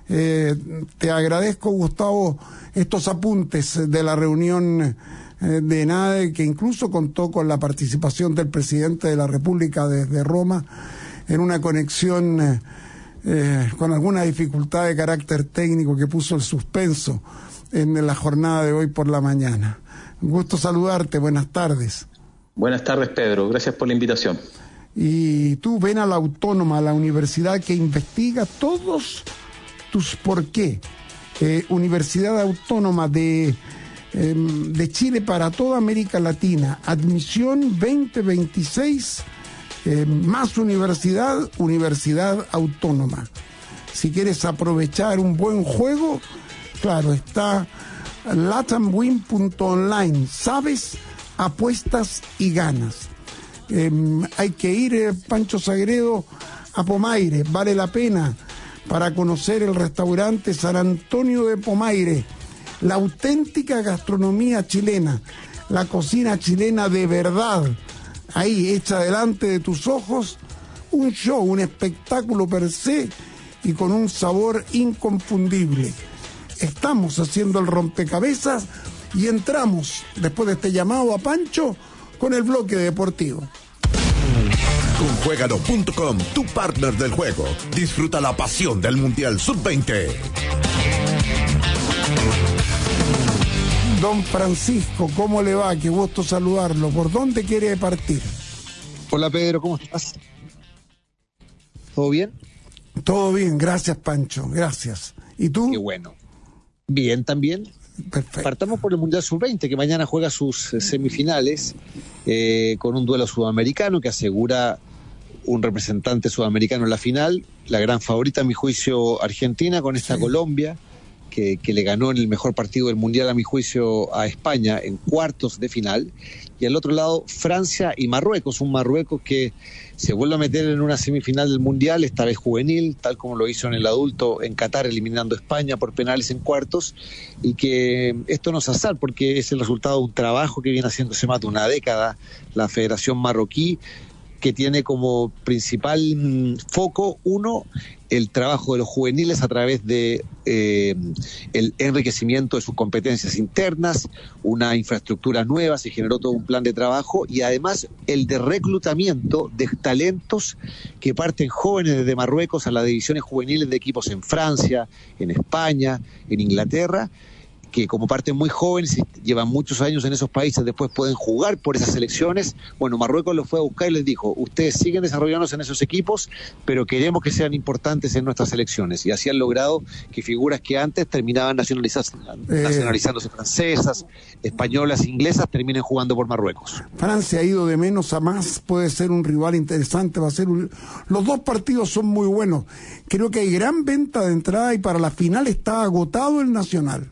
B: Eh, te agradezco, Gustavo, estos apuntes de la reunión eh, de ENADE, que incluso contó con la participación del presidente de la República desde Roma, en una conexión eh, eh, con alguna dificultad de carácter técnico que puso el suspenso en la jornada de hoy por la mañana. Un gusto saludarte, buenas tardes.
P: Buenas tardes, Pedro, gracias por la invitación.
B: Y tú ven a la Autónoma, a la universidad que investiga todos tus por qué. Eh, Universidad Autónoma de, eh, de Chile para toda América Latina, admisión veinte veintiséis, eh, más universidad, Universidad Autónoma. Si quieres aprovechar un buen juego, claro, está latamwin punto online, sabes, apuestas y ganas. Eh, hay que ir, eh, Pancho Sagredo, a Pomaire, vale la pena, para conocer el restaurante San Antonio de Pomaire, la auténtica gastronomía chilena, la cocina chilena de verdad, ahí hecha delante de tus ojos, un show, un espectáculo per se y con un sabor inconfundible. Estamos haciendo el rompecabezas y entramos, después de este llamado a Pancho, con el bloque deportivo.
Q: Con Juegalo punto com, tu partner del juego. Disfruta la pasión del Mundial sub veinte.
B: Don Francisco, ¿cómo le va? Qué gusto saludarlo. ¿Por dónde quiere partir?
R: Hola Pedro, ¿cómo estás? ¿Todo bien?
B: Todo bien, gracias Pancho, gracias. ¿Y tú?
R: Qué bueno. Bien también.
B: Perfecto.
R: Partamos por el Mundial sub veinte, que mañana juega sus semifinales eh, con un duelo sudamericano que asegura un representante sudamericano en la final. La gran favorita, a mi juicio, Argentina, con esta sí. Colombia, que, que le ganó en el mejor partido del Mundial, a mi juicio, a España en cuartos de final. Y al otro lado, Francia y Marruecos, un Marruecos que se vuelve a meter en una semifinal del Mundial, esta vez juvenil, tal como lo hizo en el adulto en Qatar, eliminando a España por penales en cuartos, y que esto no es azar, porque es el resultado de un trabajo que viene haciéndose más de una década la Federación Marroquí, que tiene como principal mmm, foco, uno, el trabajo de los juveniles a través de eh, el enriquecimiento de sus competencias internas, una infraestructura nueva, se generó todo un plan de trabajo, y además el de reclutamiento de talentos que parten jóvenes desde Marruecos a las divisiones juveniles de equipos en Francia, en España, en Inglaterra, que como parten muy jóvenes y llevan muchos años en esos países, después pueden jugar por esas selecciones. Bueno, Marruecos los fue a buscar y les dijo, ustedes siguen desarrollándose en esos equipos, pero queremos que sean importantes en nuestras selecciones. Y así han logrado que figuras que antes terminaban nacionalizándose, eh... nacionalizándose francesas, españolas, inglesas, terminen jugando por Marruecos.
B: Francia ha ido de menos a más, puede ser un rival interesante, va a ser un... Los dos partidos son muy buenos. Creo que hay gran venta de entrada y para la final está agotado el Nacional.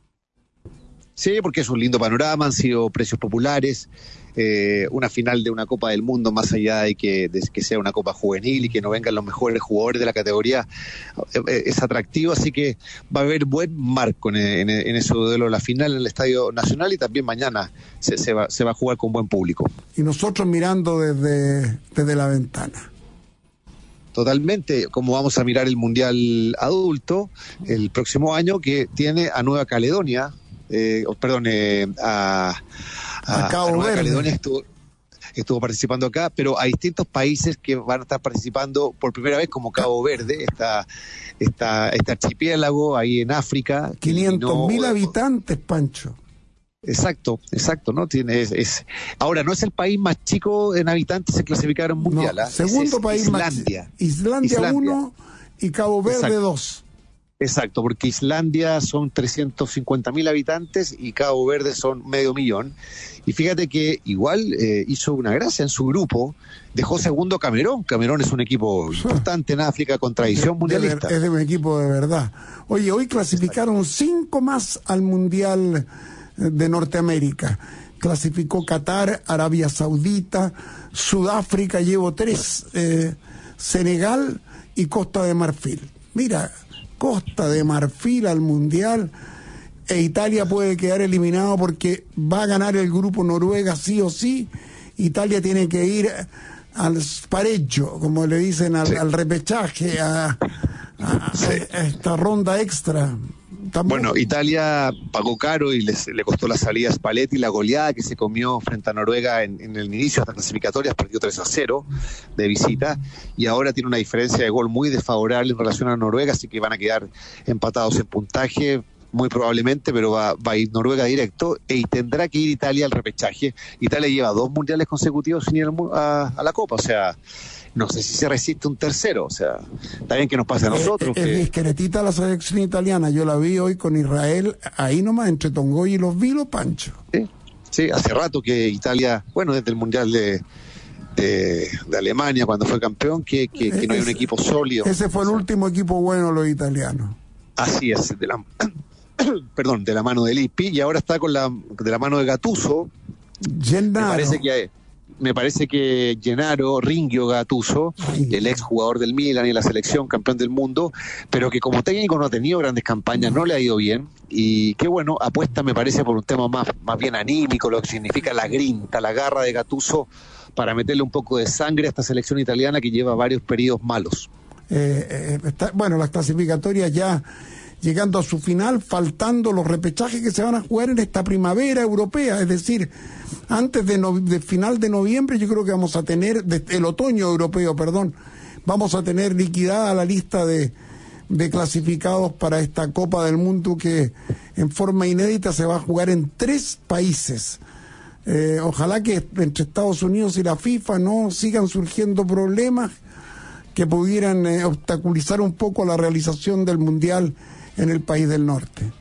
R: Sí, porque es un lindo panorama, han sido precios populares, eh, una final de una Copa del Mundo, más allá de que, de que sea una Copa juvenil y que no vengan los mejores jugadores de la categoría, eh, es atractivo, así que va a haber buen marco en, en, en ese duelo de la final en el Estadio Nacional, y también mañana se, se, va, se va a jugar con buen público.
B: Y nosotros mirando desde, desde la ventana.
R: Totalmente, como vamos a mirar el Mundial adulto el próximo año, que tiene a Nueva Caledonia, Eh, oh, perdón, eh, a, a,
B: a Cabo
R: a Nueva
B: Verde.
R: Caledonia estuvo, estuvo participando acá, pero hay distintos países que van a estar participando por primera vez, como Cabo Verde, esta, esta, este archipiélago ahí en África.
B: quinientos mil
R: no,
B: habitantes, Pancho.
R: Exacto, exacto, ¿no? Tiene, es, es, ahora, no es el país más chico en habitantes en clasificaron mundial.
B: No,
R: ¿eh?
B: segundo
R: es,
B: país
R: Islandia.
B: más. Islandia uno y Cabo Verde dos.
R: Exacto, porque Islandia son trescientos cincuenta mil habitantes y Cabo Verde son medio millón. Y fíjate que igual eh, hizo una gracia en su grupo, dejó segundo Camerún. Camerún es un equipo importante en África con tradición mundialista.
B: Es de un equipo de verdad. Oye, hoy clasificaron Exacto. cinco más al Mundial de Norteamérica. Clasificó Qatar, Arabia Saudita, Sudáfrica, llevo tres, eh, Senegal y Costa de Marfil. Mira, Costa de Marfil al Mundial, e Italia puede quedar eliminado porque va a ganar el grupo Noruega sí o sí. Italia tiene que ir al spareggio, como le dicen, al, sí. al repechaje, a, a, sí. a esta ronda extra. ¿Tampoco?
R: Bueno, Italia pagó caro y les, le costó la salida a Spalletti, la goleada que se comió frente a Noruega en, en el inicio de las clasificatorias, perdió tres a cero de visita y ahora tiene una diferencia de gol muy desfavorable en relación a Noruega, así que van a quedar empatados en puntaje, muy probablemente, pero va, va a ir Noruega directo y tendrá que ir Italia al repechaje. Italia lleva dos mundiales consecutivos sin ir a, a la Copa, o sea, no sé si se resiste un tercero, o sea, está bien que nos pase a nosotros.
B: Es
R: que...
B: discretita la selección italiana, yo la vi hoy con Israel, ahí nomás, entre Tongoy y los Vilos, Pancho.
R: Sí, sí, hace rato que Italia, bueno, desde el Mundial de, de, de Alemania, cuando fue campeón, que, que, que no hay un equipo sólido.
B: Ese fue el último equipo bueno, los italianos.
R: Así es, de la, perdón, de la mano de Lippi, y ahora está con la, de la mano de Gattuso.
B: Gennaro.
R: Me parece que hay, Me parece que Gennaro Ringhio Gattuso, el ex jugador del Milan y de la selección, campeón del mundo, pero que como técnico no ha tenido grandes campañas, no le ha ido bien, y que bueno, apuesta me parece por un tema más, más bien anímico, lo que significa la grinta, la garra de Gattuso, para meterle un poco de sangre a esta selección italiana que lleva varios periodos malos.
B: Eh, eh, está, bueno, las clasificatorias ya llegando a su final, faltando los repechajes que se van a jugar en esta primavera europea, es decir, antes de, no, de final de noviembre yo creo que vamos a tener, de, el otoño europeo, perdón, vamos a tener liquidada la lista de, de clasificados para esta Copa del Mundo que en forma inédita se va a jugar en tres países. Eh, ojalá que entre Estados Unidos y la FIFA no sigan surgiendo problemas que pudieran eh, obstaculizar un poco la realización del Mundial en el país del norte.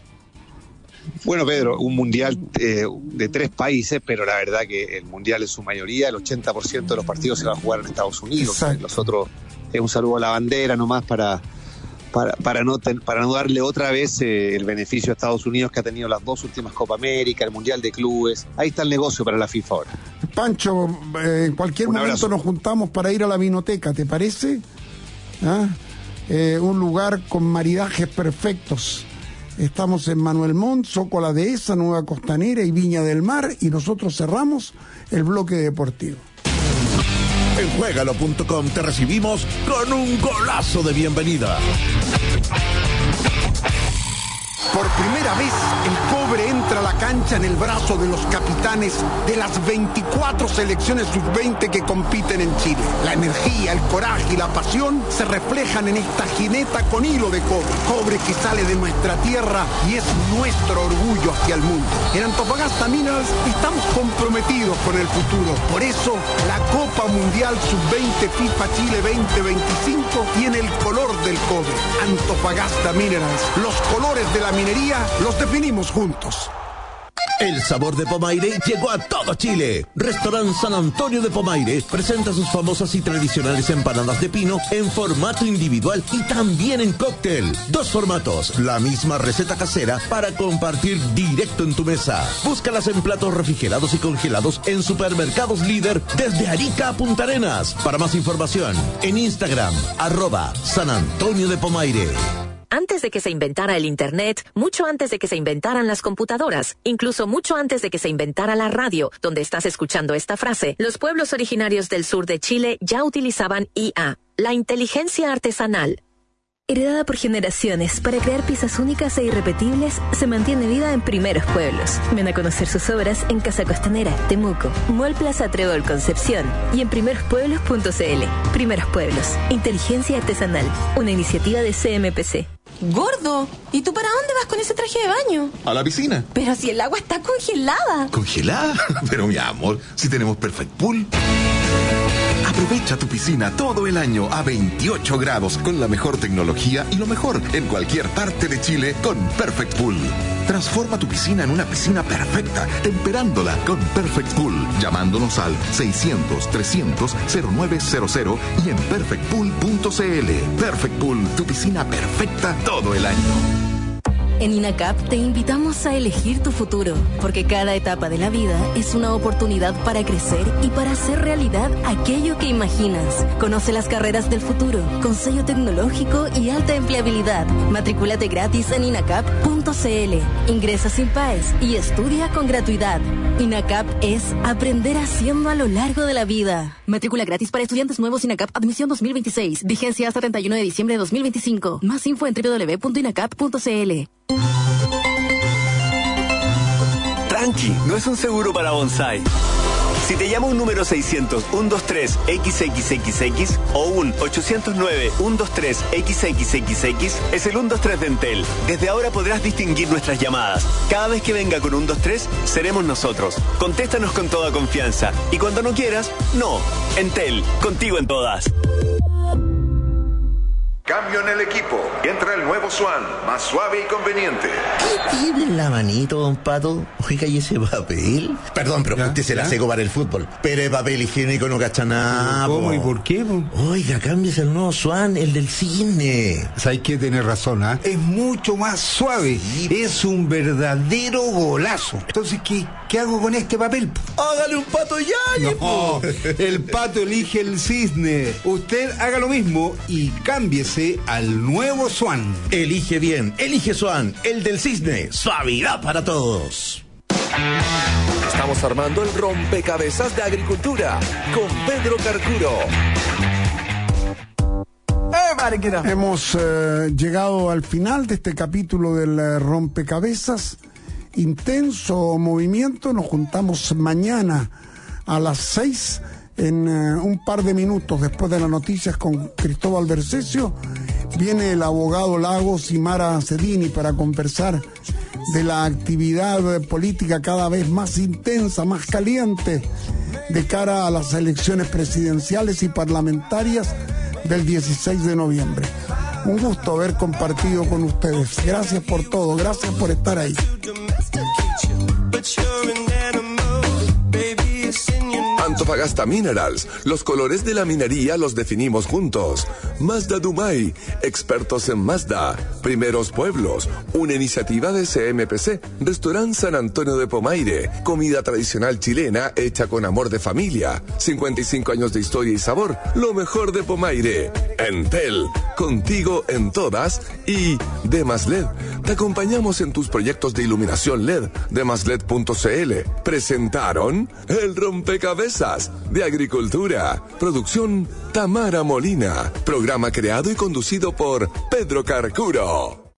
R: Bueno, Pedro, un mundial eh, de tres países, pero la verdad que el mundial en su mayoría, el ochenta por ciento de los partidos se va a jugar en Estados Unidos. Exacto. Nosotros, es un saludo a la bandera nomás para, para, para, no, ten, para no darle otra vez eh, el beneficio a Estados Unidos, que ha tenido las dos últimas Copa América, el Mundial de Clubes. Ahí está el negocio para la FIFA ahora.
B: Pancho, eh, en cualquier un momento abrazo. Nos juntamos para ir a la vinoteca, ¿te parece? ¿Ah? Eh, un lugar con maridajes perfectos. Estamos en Manuel Montt, Zócola Dehesa, Nueva Costanera y Viña del Mar, y nosotros cerramos el bloque deportivo.
Q: En Juégalo punto com te recibimos con un golazo de bienvenida.
B: Por primera vez, el Cobre entra a la cancha en el brazo de los capitanes de las veinticuatro selecciones sub veinte que compiten en Chile. La energía, el coraje y la pasión se reflejan en esta jineta con hilo de cobre. Cobre que sale de nuestra tierra y es nuestro orgullo hacia el mundo. En Antofagasta Minerals estamos comprometidos con el futuro. Por eso, la Copa Mundial sub veinte FIFA Chile veinte veinticinco tiene el color del cobre. Antofagasta Minerals, los colores de la minería los definimos juntos.
Q: El sabor de Pomaire llegó a todo Chile. Restaurante San Antonio de Pomaire presenta sus famosas y tradicionales empanadas de pino en formato individual y también en cóctel. Dos formatos, la misma receta casera para compartir directo en tu mesa. Búscalas en platos refrigerados y congelados en Supermercados Líder desde Arica a Punta Arenas. Para más información, en Instagram, arroba San Antonio de Pomaire.
N: Antes de que se inventara el Internet, mucho antes de que se inventaran las computadoras, incluso mucho antes de que se inventara la radio, donde estás escuchando esta frase, los pueblos originarios del sur de Chile ya utilizaban I A, la inteligencia artesanal.
S: Heredada por generaciones para crear piezas únicas e irrepetibles, se mantiene viva en Primeros Pueblos. Ven a conocer sus obras en Casa Costanera, Temuco, Mall Plaza Trébol Concepción y en primeros pueblos punto c l. Primeros Pueblos, inteligencia artesanal, una iniciativa de C M P C.
T: Gordo, ¿y tú para dónde vas con ese traje de baño?
U: A la piscina.
T: Pero si el agua está congelada.
U: ¿Congelada? Pero mi amor, si tenemos Perfect Pool. Aprovecha tu piscina todo el año a veintiocho grados con la mejor tecnología y lo mejor en cualquier parte de Chile con Perfect Pool. Transforma tu piscina en una piscina perfecta, temperándola con Perfect Pool, llamándonos al seiscientos, trescientos, cero nueve cero cero y en perfect pool punto c l. Perfect Pool, tu piscina perfecta todo el año.
S: En INACAP te invitamos a elegir tu futuro, porque cada etapa de la vida es una oportunidad para crecer y para hacer realidad aquello que imaginas. Conoce las carreras del futuro, con sello tecnológico y alta empleabilidad. Matricúlate gratis en inacap punto c l. Ingresa sin P A E S y estudia con gratuidad. INACAP es aprender haciendo a lo largo de la vida. Matrícula gratis para estudiantes nuevos INACAP Admisión dos mil veintiséis. Vigencia hasta treinta y uno de diciembre de dos mil veinticinco. Más info en doble u doble u doble u punto inacap punto c l.
F: Tranqui, no es un seguro para bonsai. Si te llama un número seiscientos, ciento veintitrés, equis equis equis equis o un ochocientos nueve, ciento veintitrés, equis equis equis equis, es el ciento veintitrés de Entel. Desde ahora podrás distinguir nuestras llamadas. Cada vez que venga con ciento veintitrés, seremos nosotros. Contéstanos con toda confianza. Y cuando no quieras, no. Entel, contigo en todas.
I: Cambio en el equipo. Entra el nuevo Swan, más suave y conveniente.
J: ¿Qué tiene en la manito, don Pato? Oiga, ¿y ese papel? Perdón, pero usted se la secó para el fútbol. Pero el papel higiénico no cacha nada.
K: ¿Cómo y por qué? Po?
J: Oiga, cámbiese el nuevo Swan, el del cine.
K: Sabes que tiene razón, ¿ah? ¿eh? Es mucho más suave. Sí. Es un verdadero golazo. Entonces, ¿qué, qué hago con este papel?
J: Hágale un Pato Yáñez,
K: no, el Pato elige el cisne. Usted haga lo mismo y cámbiese al nuevo Swan.
Q: Elige bien, elige Swan, el del cisne. Suavidad para todos.
A: Estamos armando el rompecabezas de agricultura con Pedro Carcuro.
B: Hemos eh, llegado al final de este capítulo del eh, rompecabezas. Intenso movimiento. Nos juntamos mañana a las seis. En uh, un par de minutos después de las noticias con Cristóbal Bercesio, viene el abogado Lagos y Mara Cedini para conversar de la actividad política cada vez más intensa, más caliente, de cara a las elecciones presidenciales y parlamentarias del dieciséis de noviembre. Un gusto haber compartido con ustedes. Gracias por todo, gracias por estar ahí.
A: Antofagasta Minerals, los colores de la minería los definimos juntos. Mazda Dumay, expertos en Mazda. Primeros Pueblos, una iniciativa de C M P C. Restaurant San Antonio de Pomaire, comida tradicional chilena hecha con amor de familia. cincuenta y cinco años de historia y sabor, lo mejor de Pomaire. Entel, contigo en todas. Y Demaslet, te acompañamos en tus proyectos de iluminación L E D. Demaslet punto c l. Presentaron el rompecabezas de agricultura. Producción Tamara Molina. Programa creado y conducido por Pedro Carcuro.